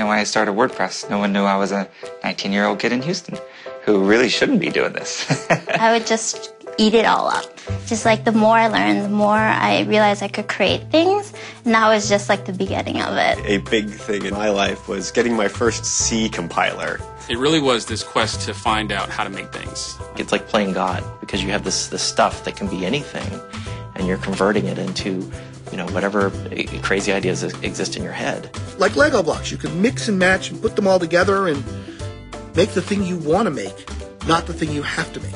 why I started WordPress. No one knew I was a 19-year-old kid in Houston who really shouldn't be doing this. I would just eat it all up. Just like the more I learned, the more I realized I could create things. And that was just like the beginning of it. A big thing in my life was getting my first C compiler. It really was this quest to find out how to make things. It's like playing God, because you have this stuff that can be anything, and you're converting it into, whatever crazy ideas exist in your head. Like Lego blocks, you can mix and match and put them all together and make the thing you want to make, not the thing you have to make.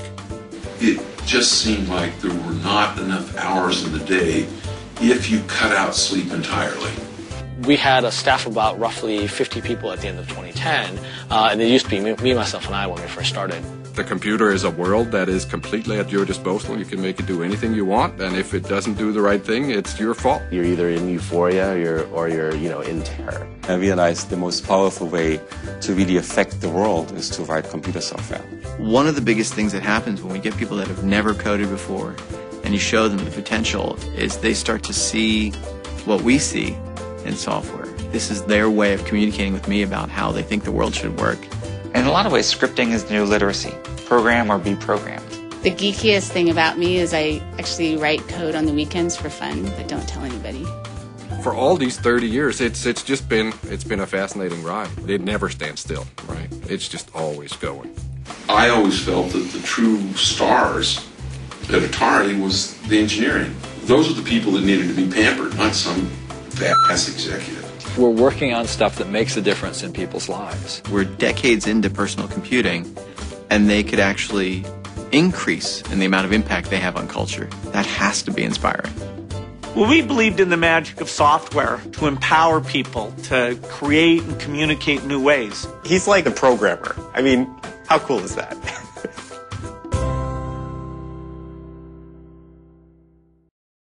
It just seemed like there were not enough hours in the day if you cut out sleep entirely. We had a staff of about roughly 50 people at the end of 2010, and it used to be me, myself, and I when we first started. The computer is a world that is completely at your disposal. You can make it do anything you want, and if it doesn't do the right thing, it's your fault. You're either in euphoria or you're in terror. I realized the most powerful way to really affect the world is to write computer software. One of the biggest things that happens when we get people that have never coded before and you show them the potential is they start to see what we see in software. This is their way of communicating with me about how they think the world should work. In a lot of ways, scripting is the new literacy. Program or be programmed. The geekiest thing about me is I actually write code on the weekends for fun, but don't tell anybody. For all these 30 years, it's been a fascinating ride. It never stands still, right? It's just always going. I always felt that the true stars at Atari was the engineering. Those are the people that needed to be pampered, not some fat-ass executive. We're working on stuff that makes a difference in people's lives. We're decades into personal computing, and they could actually increase in the amount of impact they have on culture. That has to be inspiring. Well, we believed in the magic of software to empower people to create and communicate new ways. He's like a programmer. I mean, how cool is that?